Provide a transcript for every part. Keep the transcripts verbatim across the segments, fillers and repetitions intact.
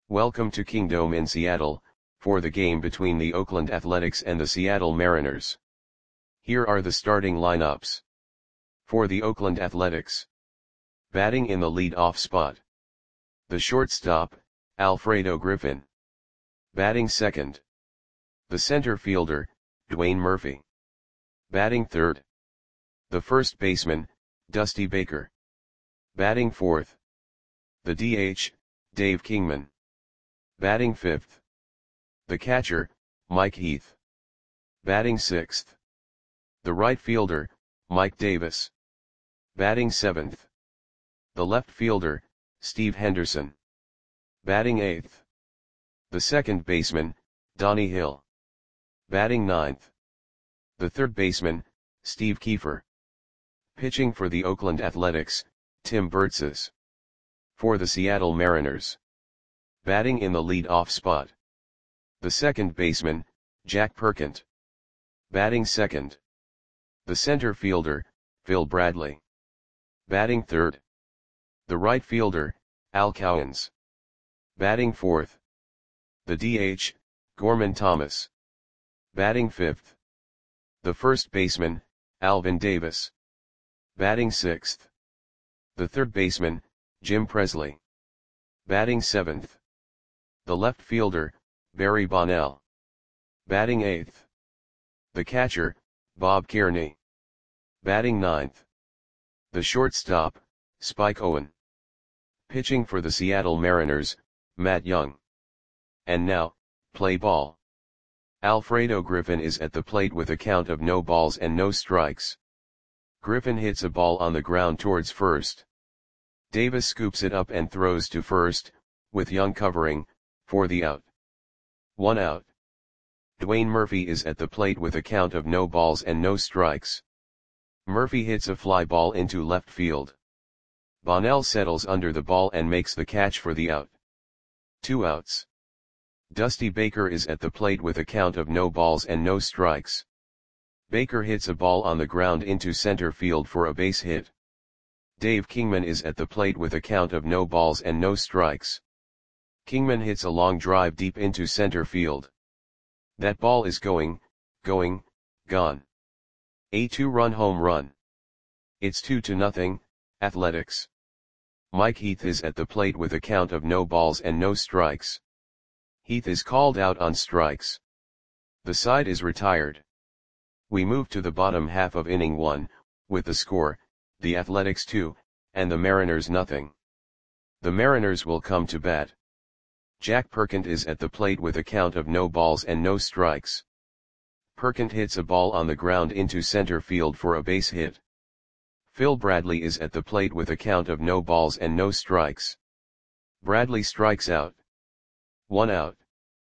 Welcome to Kingdome in Seattle, for the game between the Oakland Athletics and the Seattle Mariners. Here are the starting lineups. For the Oakland Athletics. Batting in the lead-off spot. The shortstop, Alfredo Griffin. Batting second. The center fielder, Dwayne Murphy. Batting third. The first baseman, Dusty Baker. Batting fourth. The D H, Dave Kingman. Batting fifth. The catcher, Mike Heath. Batting sixth. The right fielder, Mike Davis. Batting seventh. The left fielder, Steve Henderson. Batting eighth. The second baseman, Donnie Hill. Batting ninth. The third baseman, Steve Kiefer. Pitching for the Oakland Athletics, Tim Burtzes. For the Seattle Mariners. Batting in the lead-off spot. The second baseman, Jack Perkent. Batting second. The center fielder, Phil Bradley. Batting third. The right fielder, Al Cowens. Batting fourth. The D H, Gorman Thomas. Batting fifth. The first baseman, Alvin Davis. Batting sixth. The third baseman, Jim Presley. Batting seventh. The left fielder, Barry Bonnell. Batting eighth. The catcher, Bob Kearney. Batting ninth. The shortstop, Spike Owen. Pitching for the Seattle Mariners, Matt Young. And now, play ball. Alfredo Griffin is at the plate with a count of no balls and no strikes. Griffin hits a ball on the ground towards first. Davis scoops it up and throws to first, with Young covering, for the out. One out. Dwayne Murphy is at the plate with a count of no balls and no strikes. Murphy hits a fly ball into left field. Bonnell settles under the ball and makes the catch for the out. Two outs. Dusty Baker is at the plate with a count of no balls and no strikes. Baker hits a ball on the ground into center field for a base hit. Dave Kingman is at the plate with a count of no balls and no strikes. Kingman hits a long drive deep into center field. That ball is going, going, gone. A two-run home run. It's two to nothing, Athletics. Mike Heath is at the plate with a count of no balls and no strikes. Heath is called out on strikes. The side is retired. We move to the bottom half of inning one, with the score, the Athletics two, and the Mariners nothing. The Mariners will come to bat. Jack Perkent is at the plate with a count of no balls and no strikes. Perkent hits a ball on the ground into center field for a base hit. Phil Bradley is at the plate with a count of no balls and no strikes. Bradley strikes out. One out.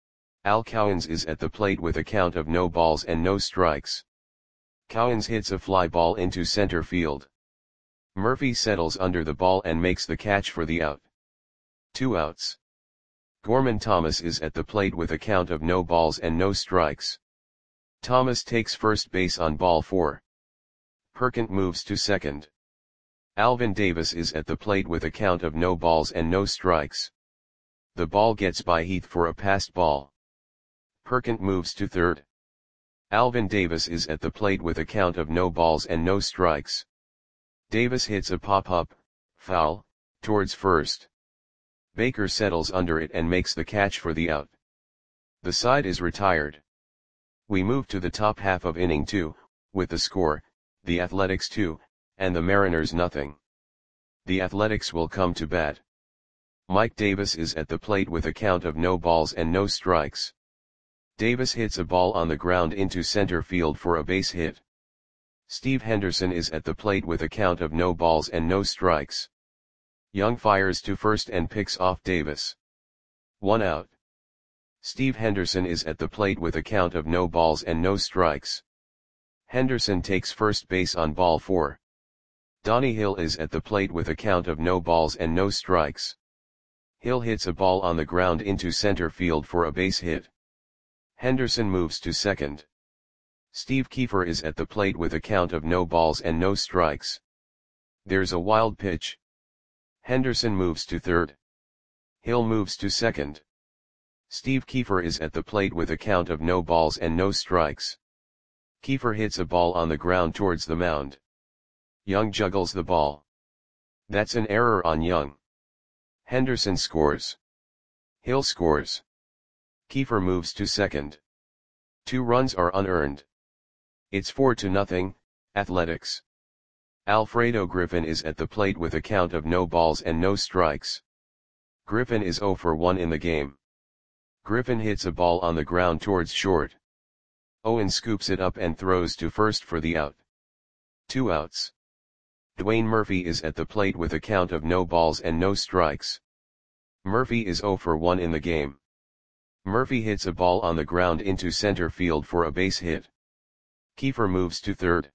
Al Cowens is at the plate with a count of no balls and no strikes. Cowens hits a fly ball into center field. Murphy settles under the ball and makes the catch for the out. Two outs. Gorman Thomas is at the plate with a count of no balls and no strikes. Thomas takes first base on ball four. Perkent moves to second. Alvin Davis is at the plate with a count of no balls and no strikes. The ball gets by Heath for a passed ball. Perkent moves to third. Alvin Davis is at the plate with a count of no balls and no strikes. Davis hits a pop-up, foul, towards first. Baker settles under it and makes the catch for the out. The side is retired. We move to the top half of inning two, with the score, the Athletics two, and the Mariners nothing. The Athletics will come to bat. Mike Davis is at the plate with a count of no balls and no strikes. Davis hits a ball on the ground into center field for a base hit. Steve Henderson is at the plate with a count of no balls and no strikes. Young fires to first and picks off Davis. One out. Steve Henderson is at the plate with a count of no balls and no strikes. Henderson takes first base on ball four. Donnie Hill is at the plate with a count of no balls and no strikes. Hill hits a ball on the ground into center field for a base hit. Henderson moves to second. Steve Kiefer is at the plate with a count of no balls and no strikes. There's a wild pitch. Henderson moves to third. Hill moves to second. Steve Kiefer is at the plate with a count of no balls and no strikes. Kiefer hits a ball on the ground towards the mound. Young juggles the ball. That's an error on Young. Henderson scores. Hill scores. Kiefer moves to second. Two runs are unearned. It's four to nothing, Athletics. Alfredo Griffin is at the plate with a count of no balls and no strikes. Griffin is zero for one in the game. Griffin hits a ball on the ground towards short. Owen scoops it up and throws to first for the out. Two outs. Dwayne Murphy is at the plate with a count of no balls and no strikes. Murphy is zero for one in the game. Murphy hits a ball on the ground into center field for a base hit. Kiefer moves to third.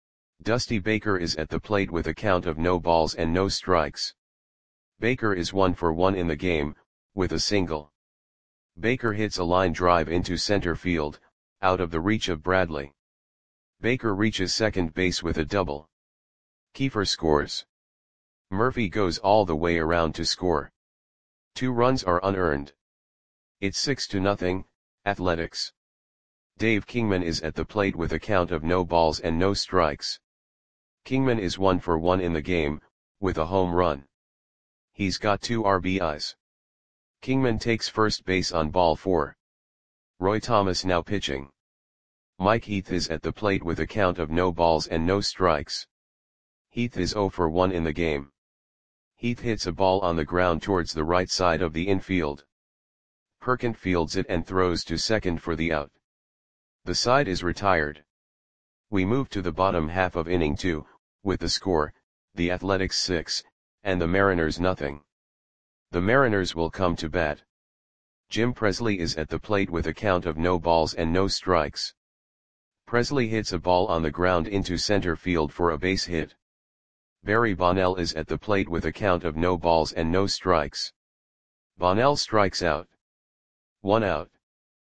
Dusty Baker is at the plate with a count of no balls and no strikes. Baker is one for one in the game, with a single. Baker hits a line drive into center field, out of the reach of Bradley. Baker reaches second base with a double. Kiefer scores. Murphy goes all the way around to score. Two runs are unearned. It's six to nothing, Athletics. Dave Kingman is at the plate with a count of no balls and no strikes. Kingman is one for one in the game, with a home run. He's got two R B Is. Kingman takes first base on ball four. Roy Thomas now pitching. Mike Heath is at the plate with a count of no balls and no strikes. Heath is zero for one in the game. Heath hits a ball on the ground towards the right side of the infield. Perkins fields it and throws to second for the out. The side is retired. We move to the bottom half of inning two, with the score, the Athletics six, and the Mariners nothing. The Mariners will come to bat. Jim Presley is at the plate with a count of no balls and no strikes. Presley hits a ball on the ground into center field for a base hit. Barry Bonnell is at the plate with a count of no balls and no strikes. Bonnell strikes out. One out.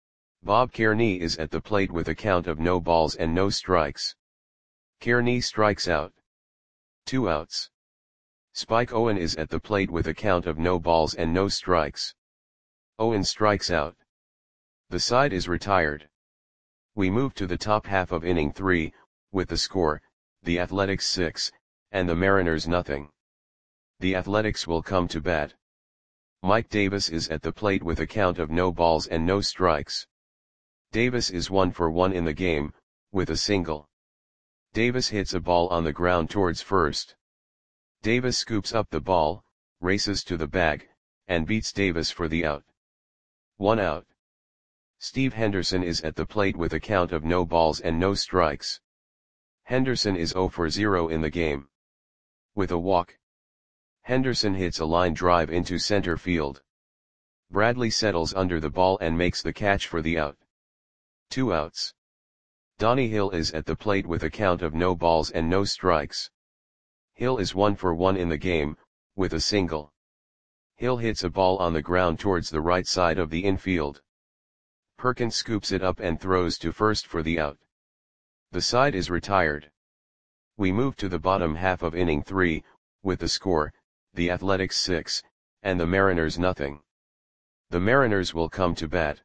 Bob Kearney is at the plate with a count of no balls and no strikes. Kearney strikes out. Two outs. Spike Owen is at the plate with a count of no balls and no strikes. Owen strikes out. The side is retired. We move to the top half of inning three, with the score, the Athletics six, and the Mariners nothing. The Athletics will come to bat. Mike Davis is at the plate with a count of no balls and no strikes. Davis is one for one in the game, with a single. Davis hits a ball on the ground towards first. Davis scoops up the ball, races to the bag, and beats Davis for the out. One out. Steve Henderson is at the plate with a count of no balls and no strikes. Henderson is zero for zero in the game. With a walk. Henderson hits a line drive into center field. Bradley settles under the ball and makes the catch for the out. Two outs. Donnie Hill is at the plate with a count of no balls and no strikes. Hill is one for one in the game, with a single. Hill hits a ball on the ground towards the right side of the infield. Perkins scoops it up and throws to first for the out. The side is retired. We move to the bottom half of inning three, with the score, the Athletics six, and the Mariners nothing. The Mariners will come to bat.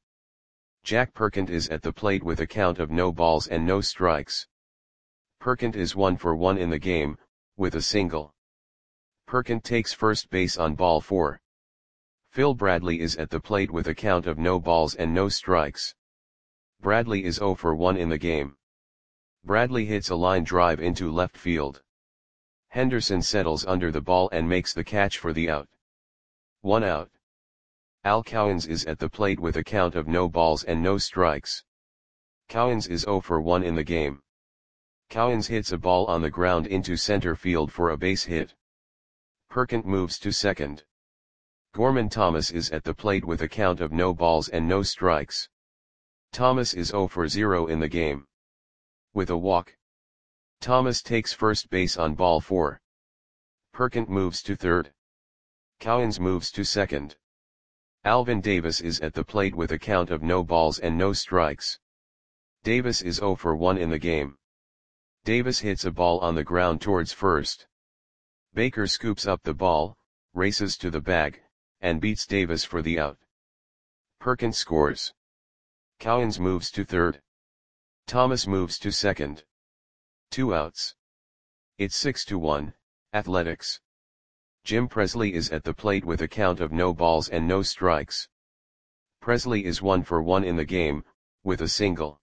Jack Perkins is at the plate with a count of no balls and no strikes. Perkins is one for one in the game, with a single. Perkins takes first base on ball four. Phil Bradley is at the plate with a count of no balls and no strikes. Bradley is zero for one in the game. Bradley hits a line drive into left field. Henderson settles under the ball and makes the catch for the out. One out. Al Cowens is at the plate with a count of no balls and no strikes. Cowens is zero for one in the game. Cowens hits a ball on the ground into center field for a base hit. Perkins moves to second. Gorman Thomas is at the plate with a count of no balls and no strikes. Thomas is zero for zero in the game. With a walk. Thomas takes first base on ball four. Perkins moves to third. Cowens moves to second. Alvin Davis is at the plate with a count of no balls and no strikes. Davis is zero for one in the game. Davis hits a ball on the ground towards first. Baker scoops up the ball, races to the bag, and beats Davis for the out. Perkins scores. Cowens moves to third. Thomas moves to second. Two outs. It's six to one, Athletics. Jim Presley is at the plate with a count of no balls and no strikes. Presley is one for one in the game, with a single.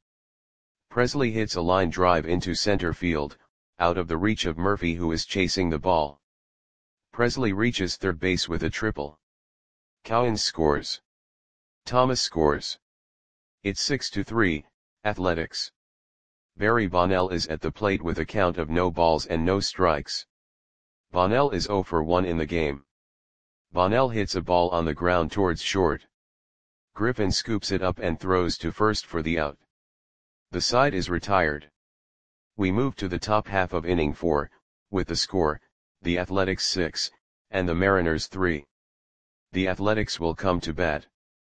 Presley hits a line drive into center field, out of the reach of Murphy, who is chasing the ball. Presley reaches third base with a triple. Cowens scores. Thomas scores. It's six to three, Athletics. Barry Bonnell is at the plate with a count of no balls and no strikes. Bonnell is zero for one in the game. Bonnell hits a ball on the ground towards short. Griffin scoops it up and throws to first for the out. The side is retired. We move to the top half of inning four, with the score, the Athletics six, and the Mariners three. The Athletics will come to bat.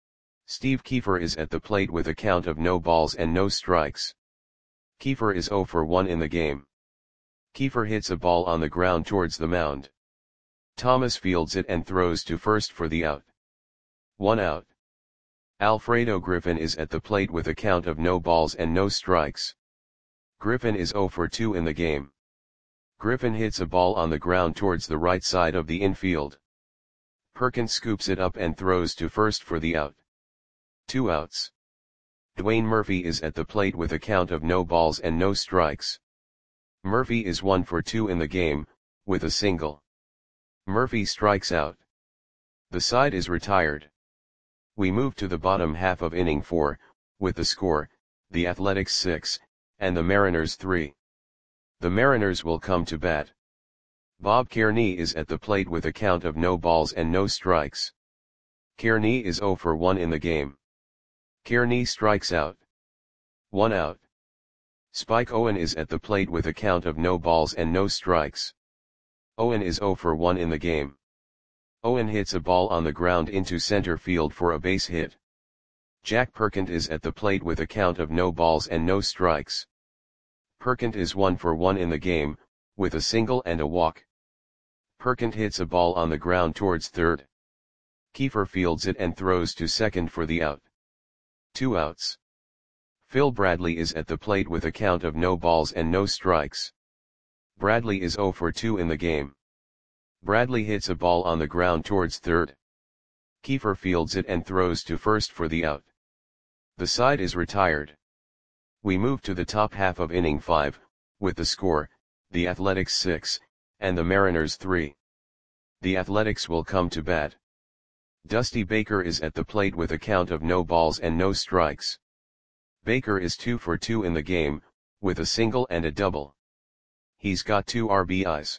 Steve Kiefer is at the plate with a count of no balls and no strikes. Kiefer is zero for one in the game. Kiefer hits a ball on the ground towards the mound. Thomas fields it and throws to first for the out. One out. Alfredo Griffin is at the plate with a count of no balls and no strikes. Griffin is zero for two in the game. Griffin hits a ball on the ground towards the right side of the infield. Perkins scoops it up and throws to first for the out. Two outs. Dwayne Murphy is at the plate with a count of no balls and no strikes. Murphy is one for two in the game, with a single. Murphy strikes out. The side is retired. We move to the bottom half of inning four, with the score, the Athletics six, and the Mariners three. The Mariners will come to bat. Bob Kearney is at the plate with a count of no balls and no strikes. Kearney is zero for one in the game. Kearney strikes out. One out. Spike Owen is at the plate with a count of no balls and no strikes. Owen is zero for one in the game. Owen hits a ball on the ground into center field for a base hit. Jack Perkins is at the plate with a count of no balls and no strikes. Perkins is one for one in the game, with a single and a walk. Perkins hits a ball on the ground towards third. Kiefer fields it and throws to second for the out. Two outs. Phil Bradley is at the plate with a count of no balls and no strikes. Bradley is zero for two in the game. Bradley hits a ball on the ground towards third. Kiefer fields it and throws to first for the out. The side is retired. We move to the top half of inning five, with the score, the Athletics six, and the Mariners three. The Athletics will come to bat. Dusty Baker is at the plate with a count of no balls and no strikes. Baker is two for two in the game, with a single and a double. He's got two R B Is.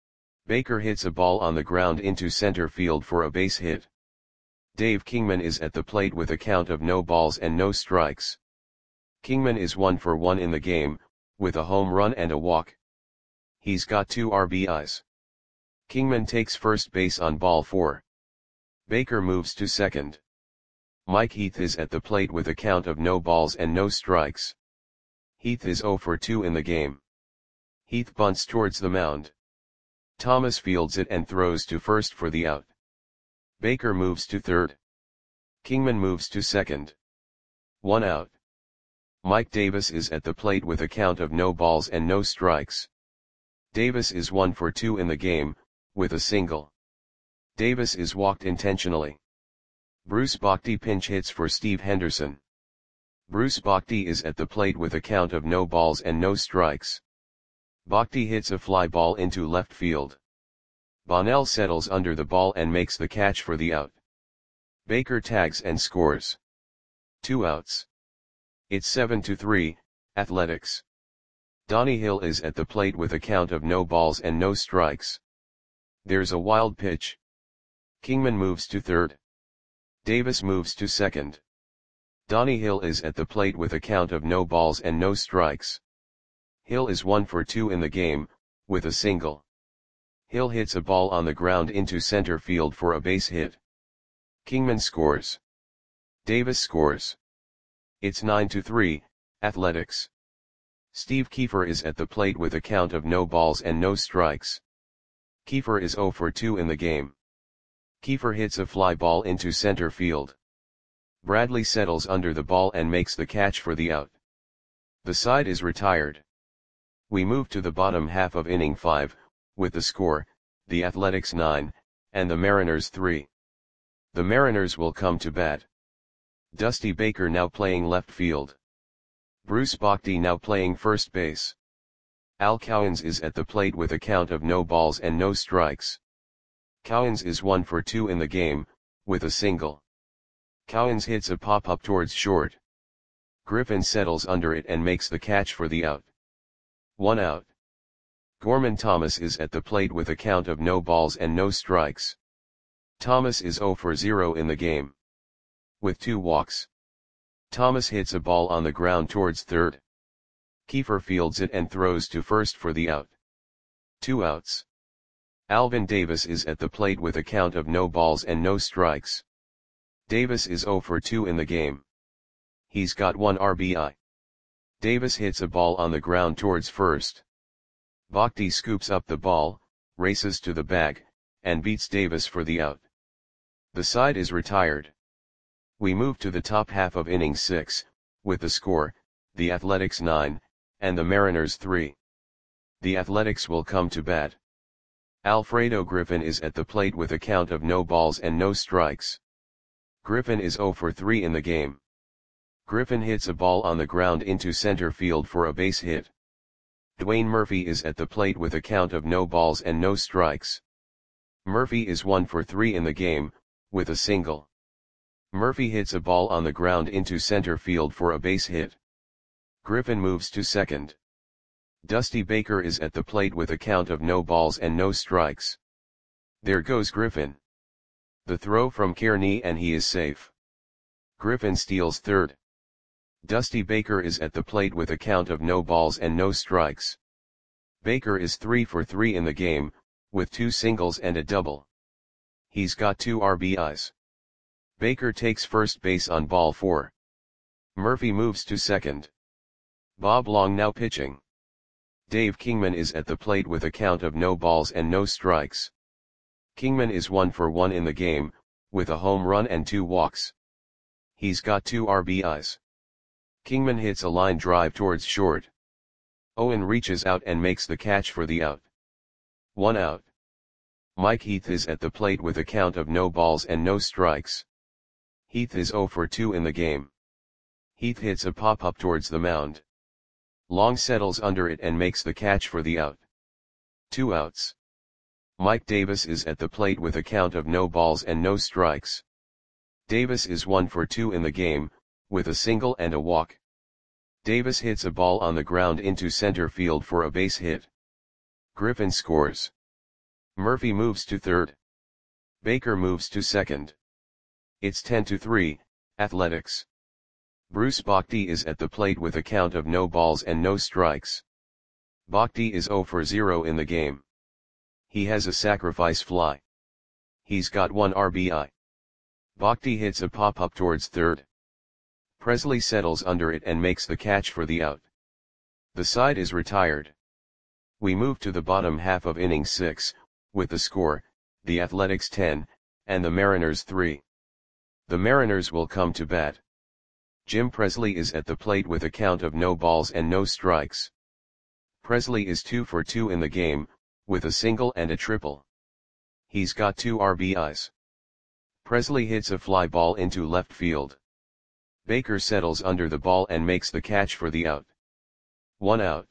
Baker hits a ball on the ground into center field for a base hit. Dave Kingman is at the plate with a count of no balls and no strikes. Kingman is one for one in the game, with a home run and a walk. He's got two R B Is. Kingman takes first base on ball four. Baker moves to second. Mike Heath is at the plate with a count of no balls and no strikes. Heath is zero for two in the game. Heath bunts towards the mound. Thomas fields it and throws to first for the out. Baker moves to third. Kingman moves to second. One out. Mike Davis is at the plate with a count of no balls and no strikes. Davis is one for two in the game, with a single. Davis is walked intentionally. Bruce Bochy pinch hits for Steve Henderson. Bruce Bochy is at the plate with a count of no balls and no strikes. Bochy hits a fly ball into left field. Bonnell settles under the ball and makes the catch for the out. Baker tags and scores. Two outs. It's seven to three, Athletics. Donnie Hill is at the plate with a count of no balls and no strikes. There's a wild pitch. Kingman moves to third. Davis moves to second. Donnie Hill is at the plate with a count of no balls and no strikes. Hill is one for two in the game, with a single. Hill hits a ball on the ground into center field for a base hit. Kingman scores. Davis scores. It's nine to three, Athletics. Steve Kiefer is at the plate with a count of no balls and no strikes. Kiefer is zero for two in the game. Kiefer hits a fly ball into center field. Bradley settles under the ball and makes the catch for the out. The side is retired. We move to the bottom half of inning five, with the score, the Athletics nine, and the Mariners three. The Mariners will come to bat. Dusty Baker now playing left field. Bruce Bochy now playing first base. Al Cowens is at the plate with a count of no balls and no strikes. Cowens is one for two in the game, with a single. Cowens hits a pop-up towards short. Griffin settles under it and makes the catch for the out. One out. Gorman Thomas is at the plate with a count of no balls and no strikes. Thomas is zero for zero in the game. With two walks. Thomas hits a ball on the ground towards third. Kiefer fields it and throws to first for the out. Two outs. Alvin Davis is at the plate with a count of no balls and no strikes. Davis is zero for two in the game. He's got one R B I. Davis hits a ball on the ground towards first. Bochy scoops up the ball, races to the bag, and beats Davis for the out. The side is retired. We move to the top half of inning six, with the score, the Athletics nine, and the Mariners three. The Athletics will come to bat. Alfredo Griffin is at the plate with a count of no balls and no strikes. Griffin is zero for three in the game. Griffin hits a ball on the ground into center field for a base hit. Dwayne Murphy is at the plate with a count of no balls and no strikes. Murphy is one for three in the game, with a single. Murphy hits a ball on the ground into center field for a base hit. Griffin moves to second. Dusty Baker is at the plate with a count of no balls and no strikes. There goes Griffin. The throw from Kearney and he is safe. Griffin steals third. Dusty Baker is at the plate with a count of no balls and no strikes. Baker is three for three in the game, with two singles and a double. He's got two R B Is. Baker takes first base on ball four. Murphy moves to second. Bob Long now pitching. Dave Kingman is at the plate with a count of no balls and no strikes. Kingman is one for one in the game, with a home run and two walks. He's got two R B Is. Kingman hits a line drive towards short. Owen reaches out and makes the catch for the out. One out. Mike Heath is at the plate with a count of no balls and no strikes. Heath is zero for two in the game. Heath hits a pop-up towards the mound. Long settles under it and makes the catch for the out. Two outs. Mike Davis is at the plate with a count of no balls and no strikes. Davis is one for two in the game, with a single and a walk. Davis hits a ball on the ground into center field for a base hit. Griffin scores. Murphy moves to third. Baker moves to second. It's ten to three, Athletics. Bruce Bochy is at the plate with a count of no balls and no strikes. Bochy is zero for zero in the game. He has a sacrifice fly. He's got one R B I. Bochy hits a pop-up towards third. Presley settles under it and makes the catch for the out. The side is retired. We move to the bottom half of inning six, with the score, the Athletics ten, and the Mariners three. The Mariners will come to bat. Jim Presley is at the plate with a count of no balls and no strikes. Presley is two for two in the game, with a single and a triple. He's got two R B Is. Presley hits a fly ball into left field. Baker settles under the ball and makes the catch for the out. One out.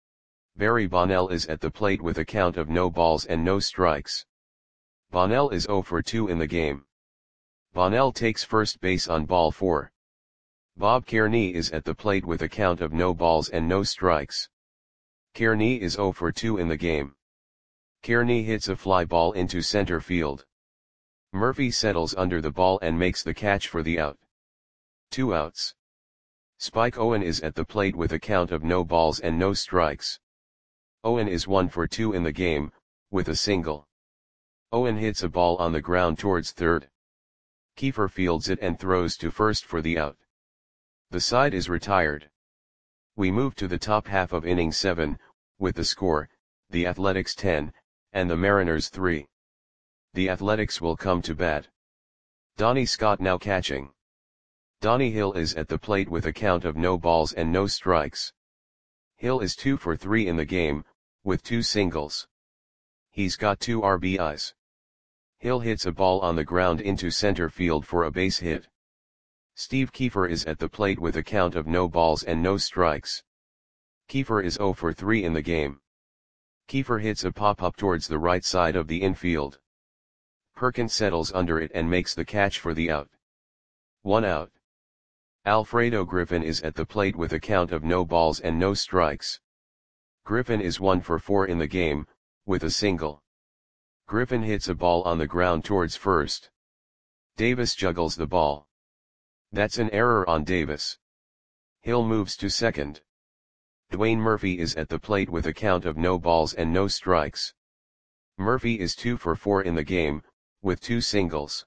Barry Bonnell is at the plate with a count of no balls and no strikes. Bonnell is zero for two in the game. Bonnell takes first base on ball four. Bob Kearney is at the plate with a count of no balls and no strikes. Kearney is zero for two in the game. Kearney hits a fly ball into center field. Murphy settles under the ball and makes the catch for the out. Two outs. Spike Owen is at the plate with a count of no balls and no strikes. Owen is one for two in the game, with a single. Owen hits a ball on the ground towards third. Kiefer fields it and throws to first for the out. The side is retired. We move to the top half of inning seven, with the score, the Athletics ten, and the Mariners three. The Athletics will come to bat. Donnie Scott now catching. Donnie Hill is at the plate with a count of no balls and no strikes. Hill is two for three in the game, with two singles. He's got two R B Is. Hill hits a ball on the ground into center field for a base hit. Steve Kiefer is at the plate with a count of no balls and no strikes. Kiefer is zero for three in the game. Kiefer hits a pop-up towards the right side of the infield. Perkins settles under it and makes the catch for the out. One out. Alfredo Griffin is at the plate with a count of no balls and no strikes. Griffin is one for four in the game, with a single. Griffin hits a ball on the ground towards first. Davis juggles the ball. That's an error on Davis. Hill moves to second. Dwayne Murphy is at the plate with a count of no balls and no strikes. Murphy is two for four in the game, with two singles.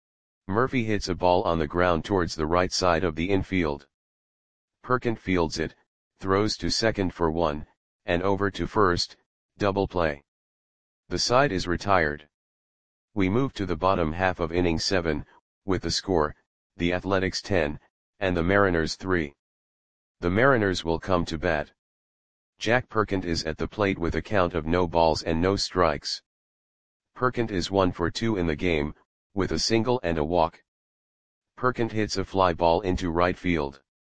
Murphy hits a ball on the ground towards the right side of the infield. Perkins fields it, throws to second for one, and over to first, double play. The side is retired. We move to the bottom half of inning seven, with the score, the Athletics ten, and the Mariners three. The Mariners will come to bat. Jack Perkins is at the plate with a count of no balls and no strikes. Perkins is one for two in the game, with a single and a walk. Perkins hits a fly ball into right field.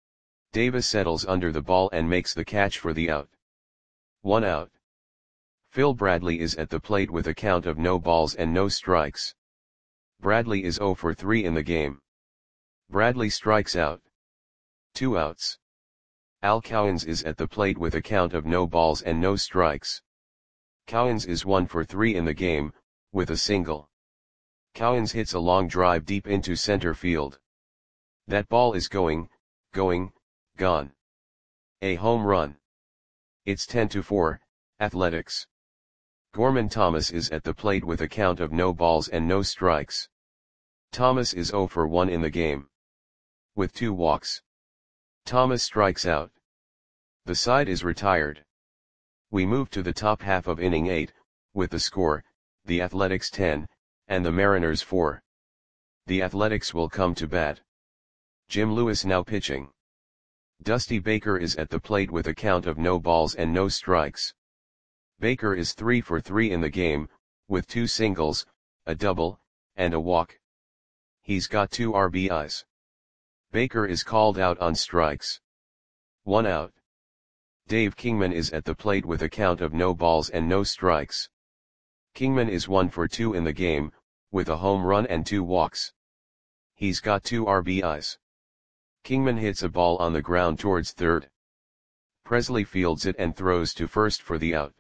Davis settles under the ball and makes the catch for the out. One out. Phil Bradley is at the plate with a count of no balls and no strikes. Bradley is zero for three in the game. Bradley strikes out. Two outs. Al Cowens is at the plate with a count of no balls and no strikes. Cowens is one for three in the game, with a single. Cowens hits a long drive deep into center field. That ball is going, going, gone. A home run. It's ten to four, Athletics. Gorman Thomas is at the plate with a count of no balls and no strikes. Thomas is zero for one in the game. With two walks. Thomas strikes out. The side is retired. We move to the top half of inning eight, with the score, the Athletics ten, and the Mariners four. The Athletics will come to bat. Jim Lewis now pitching. Dusty Baker is at the plate with a count of no balls and no strikes. Baker is three for three in the game, with two singles, a double, and a walk. He's got two R B Is. Baker is called out on strikes. One out. Dave Kingman is at the plate with a count of no balls and no strikes. Kingman is one for two in the game, with a home run and two walks. He's got two R B Is. Kingman hits a ball on the ground towards third. Presley fields it and throws to first for the out.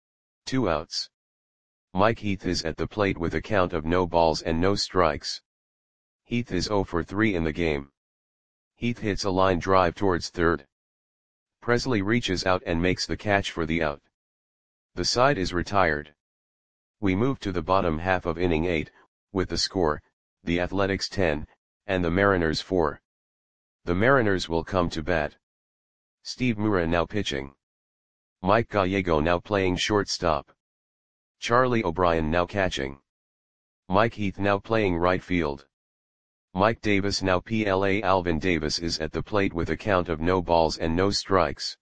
Two outs. Mike Heath is at the plate with a count of no balls and no strikes. Heath is zero for three in the game. Heath hits a line drive towards third. Presley reaches out and makes the catch for the out. The side is retired. We move to the bottom half of inning eight, with the score, the Athletics ten, and the Mariners four. The Mariners will come to bat. Steve Mura now pitching. Mike Gallego now playing shortstop. Charlie O'Brien now catching. Mike Heath now playing right field. Mike Davis now P L A. Alvin Davis is at the plate with a count of no balls and no strikes.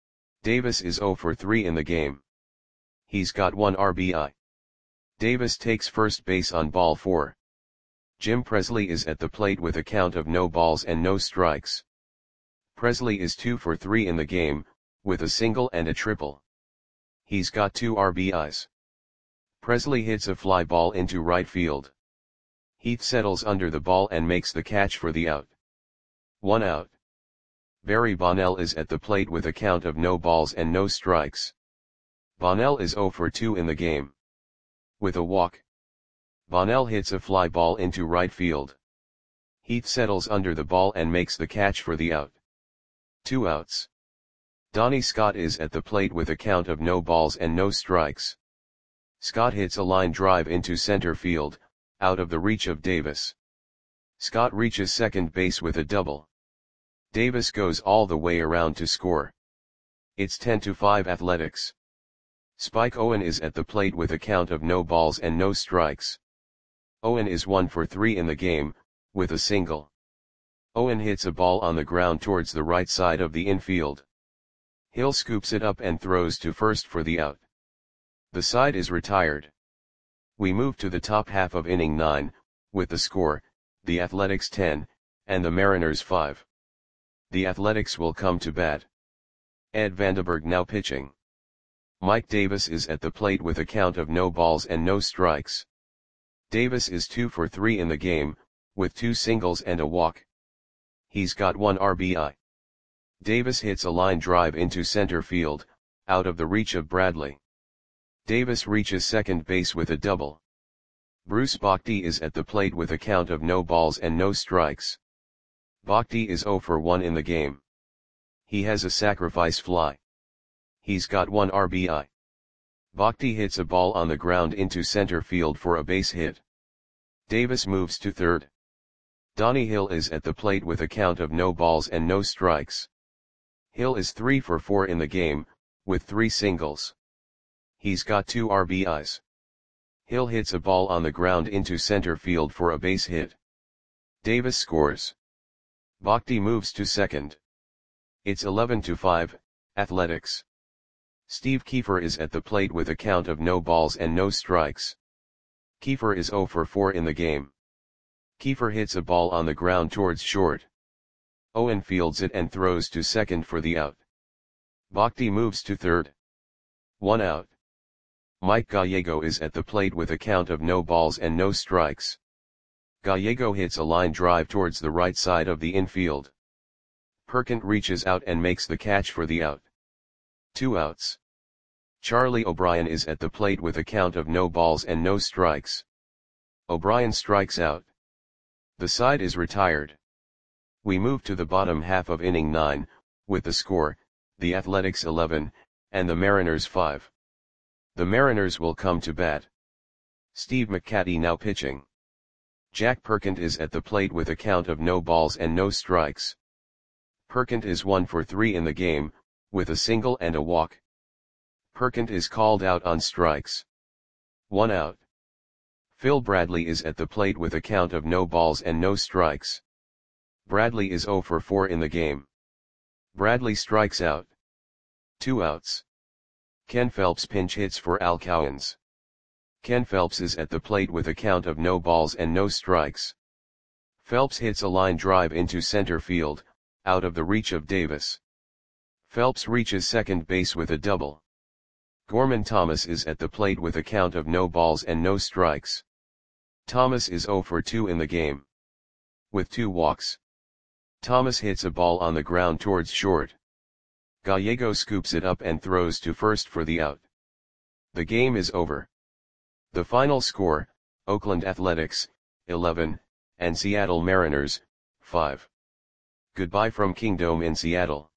Davis is zero for three in the game. He's got one R B I. Davis takes first base on ball four. Jim Presley is at the plate with a count of no balls and no strikes. Presley is two for three in the game, with a single and a triple. He's got two R B Is. Presley hits a fly ball into right field. Heath settles under the ball and makes the catch for the out. One out. Barry Bonnell is at the plate with a count of no balls and no strikes. Bonnell is zero for two in the game. With a walk. Bonnell hits a fly ball into right field. Heath settles under the ball and makes the catch for the out. Two outs. Donnie Scott is at the plate with a count of no balls and no strikes. Scott hits a line drive into center field, out of the reach of Davis. Scott reaches second base with a double. Davis goes all the way around to score. It's ten to five Athletics. Spike Owen is at the plate with a count of no balls and no strikes. Owen is one for three in the game, with a single. Owen hits a ball on the ground towards the right side of the infield. Hill scoops it up and throws to first for the out. The side is retired. We move to the top half of inning nine, with the score, the Athletics ten, and the Mariners five. The Athletics will come to bat. Ed Vandenberg now pitching. Mike Davis is at the plate with a count of no balls and no strikes. Davis is two for three in the game, with two singles and a walk. He's got one R B I. Davis hits a line drive into center field, out of the reach of Bradley. Davis reaches second base with a double. Bruce Bochy is at the plate with a count of no balls and no strikes. Bochy is zero for one in the game. He has a sacrifice fly. He's got one R B I. Bochy hits a ball on the ground into center field for a base hit. Davis moves to third. Donnie Hill is at the plate with a count of no balls and no strikes. Hill is three for four in the game, with three singles. He's got two R B Is. Hill hits a ball on the ground into center field for a base hit. Davis scores. Bochy moves to second. It's eleven to five, Athletics. Steve Kiefer is at the plate with a count of no balls and no strikes. Kiefer is zero for four in the game. Kiefer hits a ball on the ground towards short. Owen fields it and throws to second for the out. Bochy moves to third. One out. Mike Gallego is at the plate with a count of no balls and no strikes. Gallego hits a line drive towards the right side of the infield. Perkins reaches out and makes the catch for the out. Two outs. Charlie O'Brien is at the plate with a count of no balls and no strikes. O'Brien strikes out. The side is retired. We move to the bottom half of inning nine, with the score, the Athletics eleven, and the Mariners five. The Mariners will come to bat. Steve McCatty now pitching. Jack Perkins is at the plate with a count of no balls and no strikes. Perkins is one for three in the game, with a single and a walk. Perkins is called out on strikes. One out. Phil Bradley is at the plate with a count of no balls and no strikes. Bradley is zero for four in the game. Bradley strikes out. Two outs. Ken Phelps pinch hits for Al Cowens. Ken Phelps is at the plate with a count of no balls and no strikes. Phelps hits a line drive into center field, out of the reach of Davis. Phelps reaches second base with a double. Gorman Thomas is at the plate with a count of no balls and no strikes. Thomas is zero for two in the game. With two walks. Thomas hits a ball on the ground towards short. Gallego scoops it up and throws to first for the out. The game is over. The final score, Oakland Athletics, eleven, and Seattle Mariners, five. Goodbye from Kingdome in Seattle.